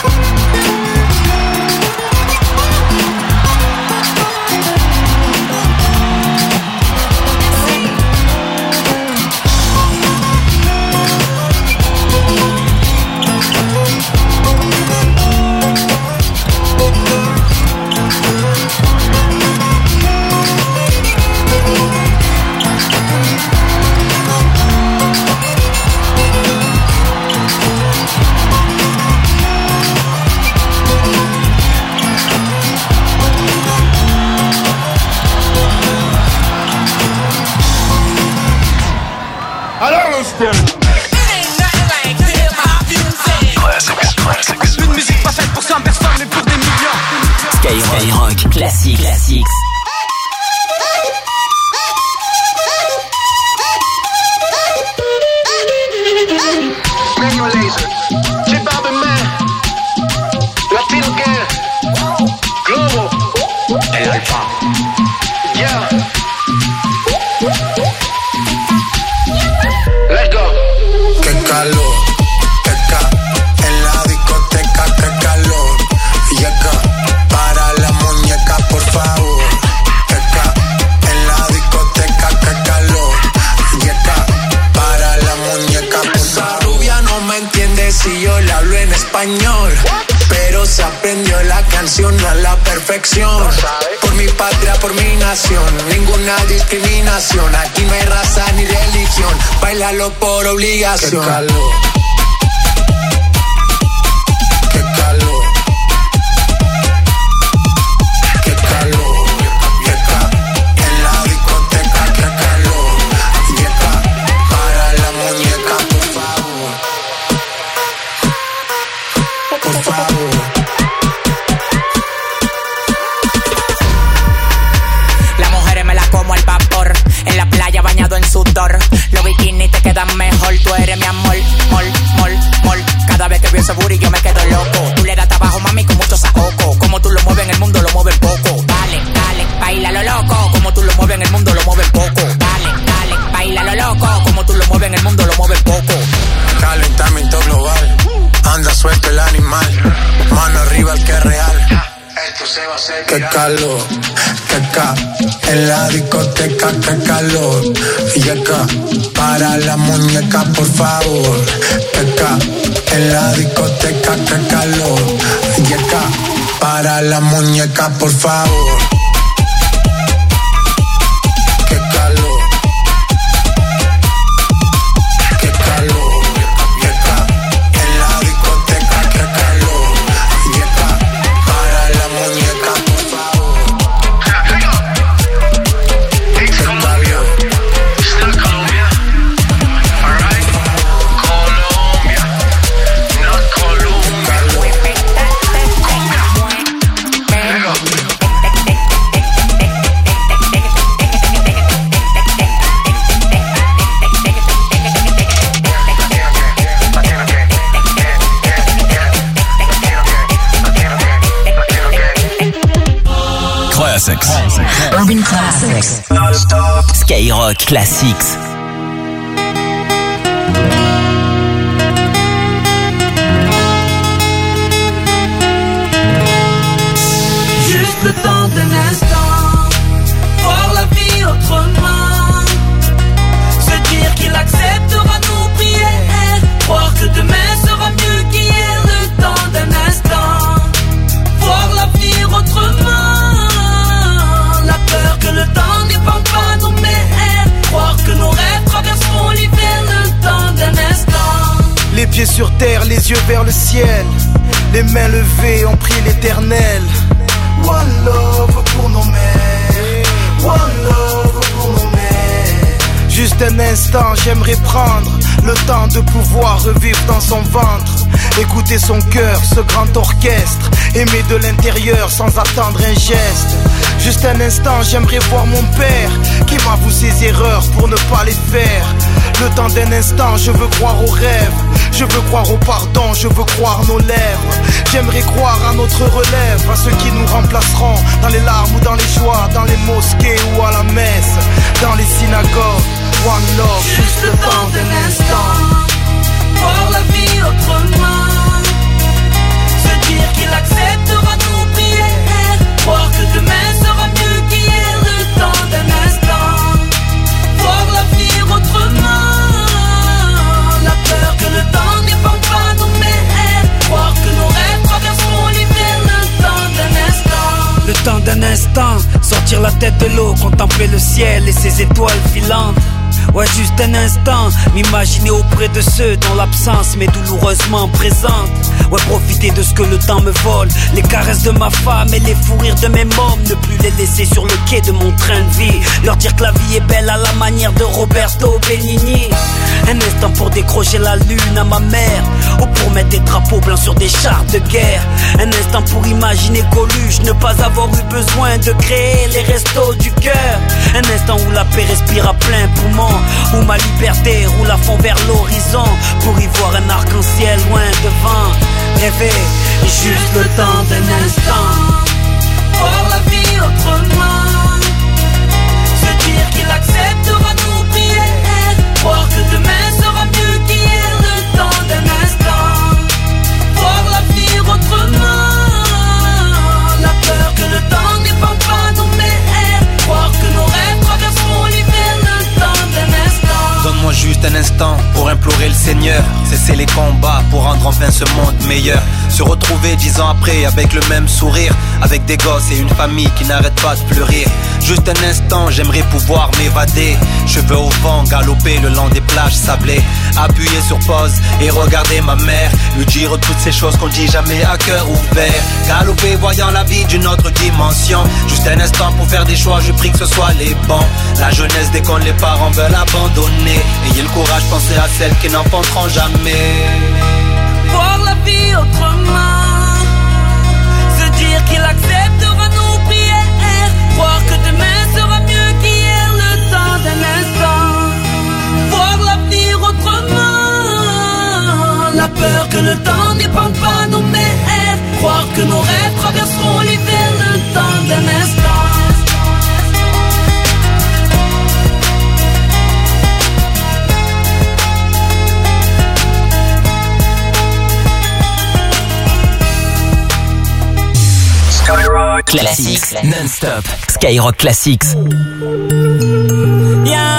Speaker 17: Une musique pas faite pour 100 personnes mais pour des millions.
Speaker 3: Skyrock Classics.
Speaker 11: Manual Laser, J Balvin Man, Latino Gang, Globo, El Alfa. Yeah. Let's go.
Speaker 9: Qué calor, en la discoteca, qué calor. Llega para la muñeca, por favor. En la discoteca, qué calor. Llega para la muñeca, por favor. Esa rubia no me entiende si yo le hablo en español, pero se aprendió la canción a la perfección. Por mi patria, por mi nación, ninguna discriminación. Aquí no hay raza ni religión, bailalo por obligación. Qué calor.
Speaker 21: ese booty yo me quedo loco. Tú le das trabajo, mami, con mucho saoco. Como tú lo mueves en el mundo, lo mueves poco. Dale, dale, baila lo loco. Como tú lo mueves en el mundo, lo mueves poco. Dale, dale, baila lo loco. Como tú lo mueves en el mundo, lo mueves poco.
Speaker 22: Calentamiento global, anda suelto el animal. Mano arriba el que es real. Esto se va a hacer. Qué calor, que ca. En la discoteca, qué calor. Y acá, para la muñeca, por favor. Que ca. En la discoteca, qué calor. Y acá, para la muñeca, por favor. Qué calor. Qué calor.
Speaker 3: Urban Classics. Skyrock Classics.
Speaker 1: Juste le temps d'un instant, voir la vie autrement, se dire qu'il acceptera nos prières, croire que demain sera mieux qu'hier. Le temps d'un instant, voir l'avenir autrement, la peur que le temps n'épande pas nos mers, croire que nos rêves traverseront l'hiver. Le temps d'un instant,
Speaker 10: les pieds sur terre, les yeux vers le ciel, les mains levées, on prie l'éternel. One love pour nos mères, one love pour nos mères. Juste un instant, j'aimerais prendre le temps de pouvoir revivre dans son ventre, écouter son cœur, ce grand orchestre, aimer de l'intérieur sans attendre un geste. Juste un instant, j'aimerais voir mon père qui m'avoue ses erreurs pour ne pas les faire. Le temps d'un instant, je veux croire aux rêves, je veux croire au pardon, je veux croire nos lèvres. J'aimerais croire à notre relève, à ceux qui nous remplaceront dans les larmes ou dans les joies, dans les mosquées ou à la messe, dans les synagogues. One love,
Speaker 1: juste le temps d'un instant, voir la vie autrement, se dire qu'il acceptera nos prières, croire que demain sera mieux qu'hier. Le temps d'un instant, voir l'avenir autrement, la peur que le temps n'épande pas nos mers, croire que nos rêves traverseront l'hiver. Le temps d'un instant,
Speaker 8: le temps d'un instant, sortir la tête de l'eau, contempler le ciel et ses étoiles filantes. Ouais, juste un instant, m'imaginer auprès de ceux dont l'absence m'est douloureusement présente. Ouais, profiter de ce que le temps me vole, les caresses de ma femme et les fous rires de mes mômes, ne plus les laisser sur le quai de mon train de vie, leur dire que la vie est belle à la manière de Roberto Benigni. Un instant pour décrocher la lune à ma mère, ou pour mettre des drapeaux blancs sur des chars de guerre. Un instant pour imaginer Coluche, ne pas avoir eu besoin de créer les restos du cœur. Un instant où la paix respire à plein poumon, où ma liberté roule à fond vers l'horizon, pour y voir un arc-en-ciel loin devant. Rêver, juste le temps d'un instant,
Speaker 1: voir la vie autrement, se dire qu'il acceptera nos prières, croire que demain sera mieux qu'hier. Le temps d'un instant, voir l'avenir autrement, la peur que le temps n'épande pas nos mers, croire que nos rêves traverseront l'hiver. Le temps d'un instant,
Speaker 22: donne-moi juste un instant pour implorer le Seigneur, cesser les combats pour rendre enfin ce monde meilleur. Se retrouver 10 ans après avec le même sourire, avec des gosses et une famille qui n'arrête pas de fleurir. Juste un instant, j'aimerais pouvoir m'évader, cheveux au vent, galoper le long des plages sablées, appuyer sur pause et regarder ma mère, lui dire toutes ces choses qu'on dit jamais à cœur ouvert. Galoper voyant la vie d'une autre dimension, juste un instant pour faire des choix, je prie que ce soit les bons. La jeunesse dès qu'on les parents veulent abandonner, ayez le courage, pensez à celles qui n'enfanteront jamais.
Speaker 1: Voir la vie autrement, se dire qu'il acceptera nos prières, croire que demain sera mieux qu'hier. Le temps d'un instant, voir l'avenir autrement, la la peur que le temps n'épande pas nos mers. Croire que nos rêves traverseront l'hiver, le temps d'un instant.
Speaker 3: Skyrock Classics non-stop. Skyrock Classics.
Speaker 1: Yeah.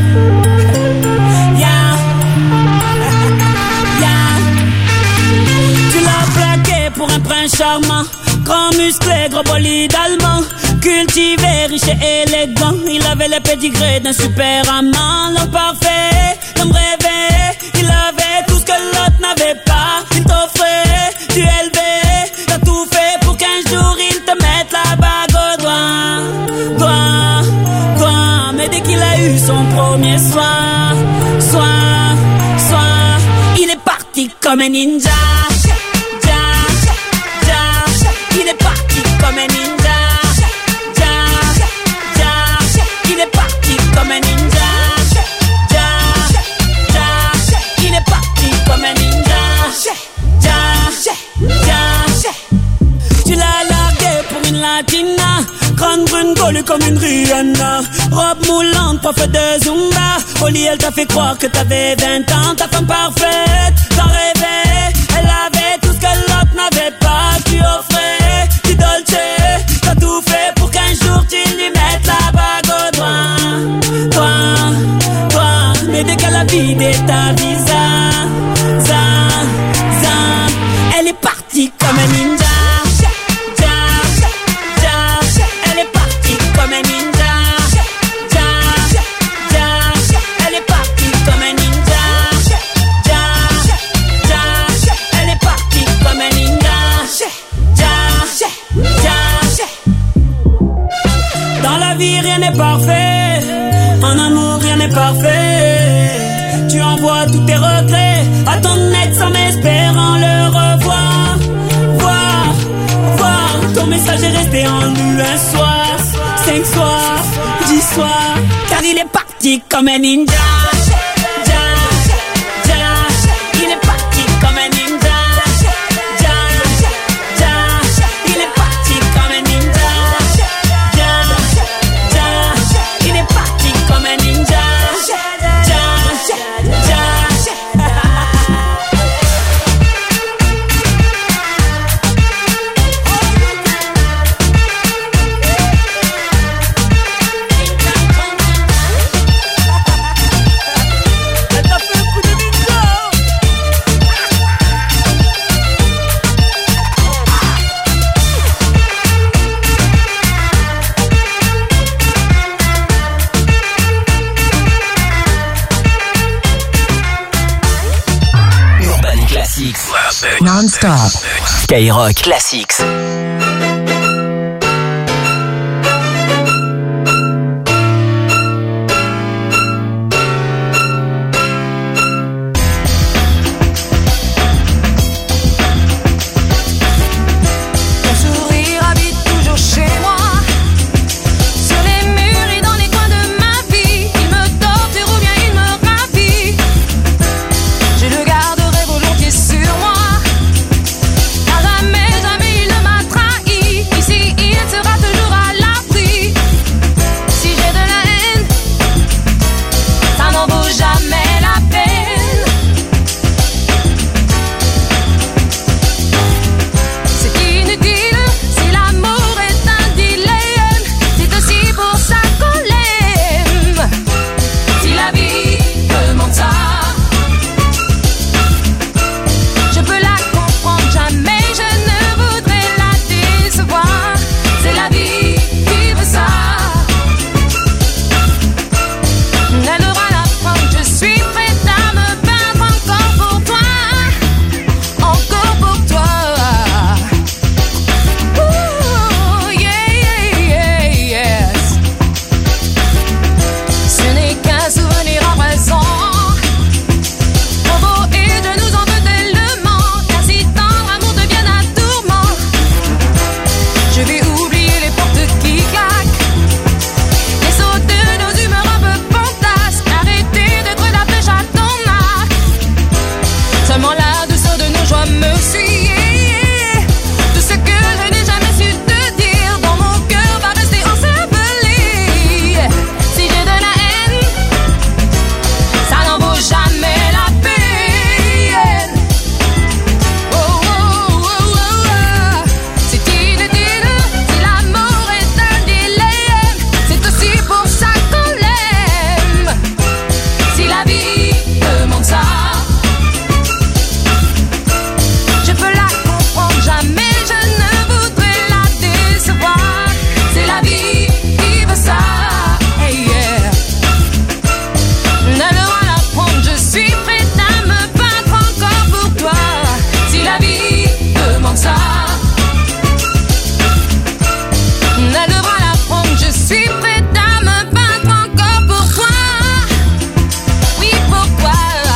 Speaker 1: Tu l'as plaqué pour un prince charmant, grand musclé, gros bolide allemand, cultivé, riche et élégant. Il avait le pédigré d'un super amant, l'homme parfait, l'homme rêvé. Il avait tout ce que l'autre n'avait pas. Il t'offrait, tu élevais, t'as tout fait pour qu'un jour il te mette la bague au doigt. Mais dès qu'il a eu son premier soin, il est parti comme un ninja. Il est parti comme un ninja. Il est parti comme un ninja. Il est parti comme un ninja. Tu l'as largué pour une latina, grande brune golue comme une Rihanna, robe moulante, prof de Zumba. Au lit elle t'a fait croire que t'avais 20 ans. Ta femme parfaite, t'en rêvais. Elle avait tout ce que l'autre n'avait pas. Tu offrais du dolce, t'as tout fait pour qu'un jour tu lui mettes la bague au doigt. Mais dès qu'elle a vidé ta visa, elle est partie comme un ninja. Elle est partie comme un ninja. Elle est partie comme un ninja. Elle est partie comme un ninja. Dans la vie rien n'est parfait, en amour rien n'est parfait. Tu envoies tous tes regrets à ton ex en espérant le revoir. Ton message est resté en nu un soir, 5 soirs, 10 soirs, car il est parti comme un ninja. Il est parti comme un ninja. Il est parti comme un ninja. Il est parti comme un ninja.
Speaker 3: Non-stop. Skyrock Classics.
Speaker 15: Je le garderai volontiers sur moi. À jamais, jamais il ne m'attrape.
Speaker 1: bourgeois me suyer. Tout ce que je n'ai jamais su te dire dans mon cœur va rester enseveli. Si j'ai de la haine, ça n'en vaut jamais la peine. Oh, oh, oh, oh, oh. C'est inutile si l'amour est un dilemme. C'est aussi pour ça qu'on l'aime. Si la vie demande ça, je peux la comprendre, jamais je ne voudrais la décevoir. C'est la vie qui veut ça, hey yeah. Ne devra la prendre, je suis prête à me battre encore pour toi. Si la vie demande ça, ne devra la prendre, je suis prête à me battre encore pour toi. Oui, pourquoi?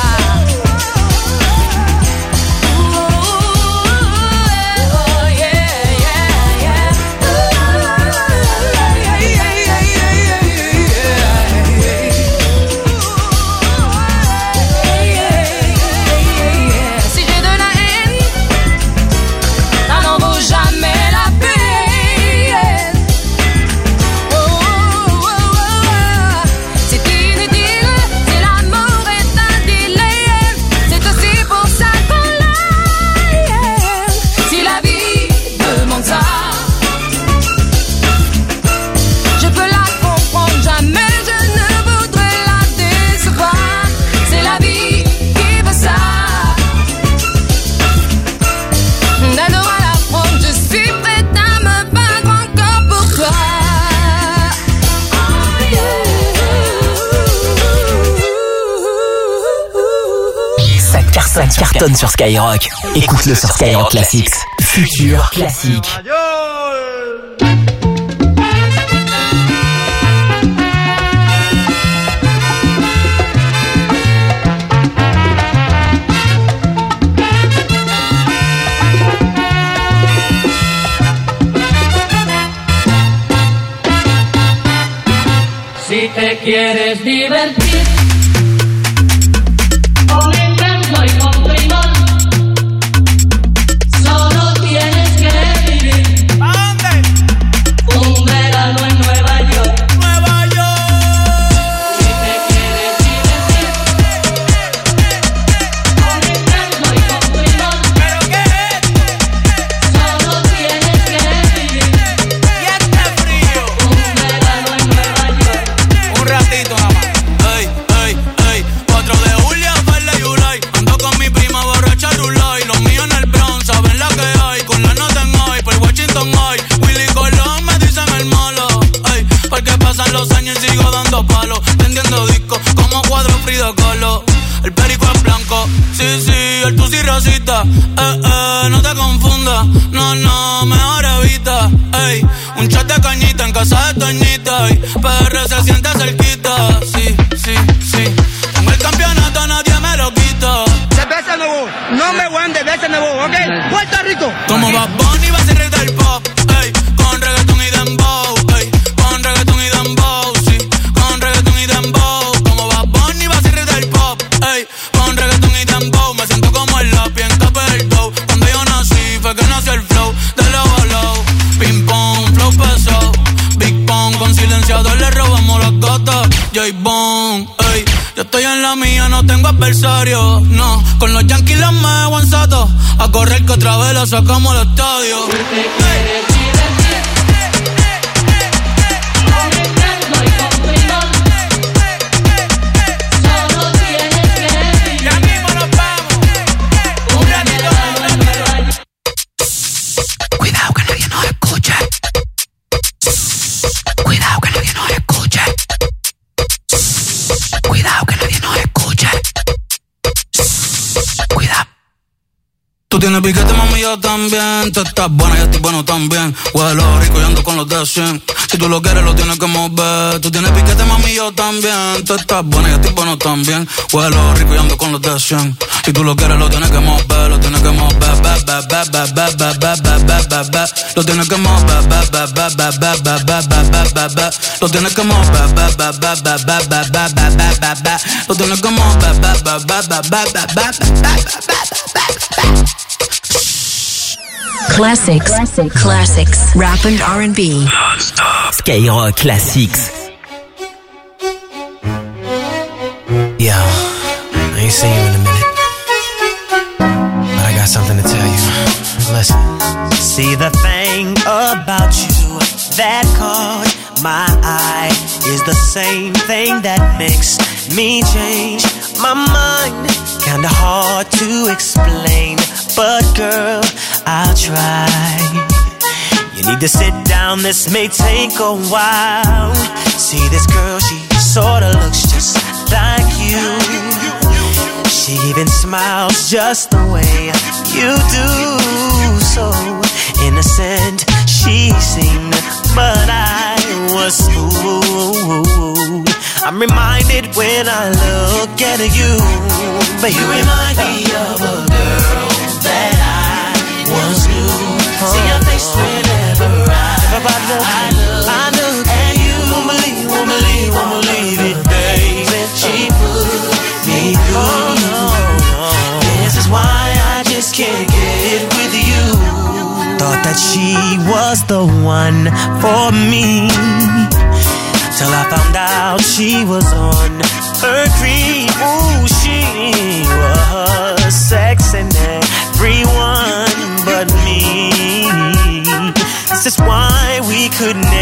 Speaker 1: Si j'ai de la haine, ça n'en vaut jamais la peine. Oh, oh, oh, oh. C'est inutile, si l'amour est un dilemme. C'est aussi pour ça qu'on l'aime. Si la vie demande ça, je peux la comprendre, jamais je ne voudrais la décevoir. C'est la vie qui veut ça. Elle devra la prendre, je suis prête à me battre encore pour toi.
Speaker 3: Ça cartonne sur Skyrock. Écoute-le sur Skyrock Classics. Futur classique.
Speaker 1: Si te quieres divertir con encanto y con primor, solo tienes que vivir. ¿A dónde? Un verano en Nueva York. Nueva York. Si te quieres divertir con encanto y con primor, ¿pero qué es? Solo tienes que vivir. Y este frío. Un verano en Nueva York.
Speaker 7: Un ratito nada más. Ey, ey, ey. 4 de julio, Farley y Ulay. Ando con mi prima borracha Rulay. Los míos en el Bronx, saben la que hay. Con la nota en hoy, por Washington hoy. Willy Colón me dicen el malo. Ey, porque pasan los años y sigo dando palos. Vendiendo discos como cuadro Frida Kahlo. El perico es blanco, sí, sí, el tusi rosita. No te confundas, no, no, mejor evita. Ey, un chat de cañita en casa de Toñita. Y PR se siente cerquita, sí, sí, sí. Tengo el campeonato, nadie me lo quita.
Speaker 10: Cerveza nuevo, no me voy de cerveza nuevo, ¿ok? Puerto Rico.
Speaker 7: Como Bad Bunny va a ser rey del pop, ey, con reggaeton y dembow, ey, con reggaeton y dembow, sí, con reggaeton y dembow. Como Bad Bunny va a ser rey del pop, ey, con reggaeton y dembow. Me siento como el lápiz en capa del dough. Cuando yo nací fue que nació el flow de low a low. Ping pong, flow pesado, Big Pong, con silenciador le robamos las gotas. J-Bone, ey, yo estoy en la mía, no tengo adversario, no. Con los Yankees los me aguanzato, a correr que otra vez la sacamos al estadio.
Speaker 3: Cuidado que nadie nos escuche. Cuidado que nadie nos escuche. Cuidado que nadie nos escuche. Cuidado.
Speaker 7: Tú tienes piquete, mami, yo también. Tú estás buena, yo estoy bueno también. Huelo rico y ando con los de 100. Si tú lo quieres, lo tienes que mover. Tú tienes piquete, mami, yo también. Tú estás buena, yo estoy bueno también. Huelo rico y ando con los de 100. Si tú lo quieres, lo tienes que mover. Lo tienes que mover, lo tienes que mover, lo tienes que mover, lo tienes que mover.
Speaker 13: Classics. Rap and R&B.
Speaker 3: Skyrock Classics.
Speaker 2: Yo, I ain't seen you in a minute, but I got something to tell you. Listen.
Speaker 6: See, the thing about you that caught my eye is the same thing that makes me change my mind. Kinda hard to explain, but girl, I'll try. You need to sit down, this may take a while. See, this girl, she sorta looks just like you. She even smiles just the way you do. So innocent she seemed, but I was fooled. I'm reminded when I look at you, but you remind me of a girl that I once knew. See your face whenever I look at you. Won't believe it, baby. She put me through. This is why I just can't get with you. Thought that she was the one for me, till I found out she was on her creep. Ooh, she was sexing everyone but me. This is why we could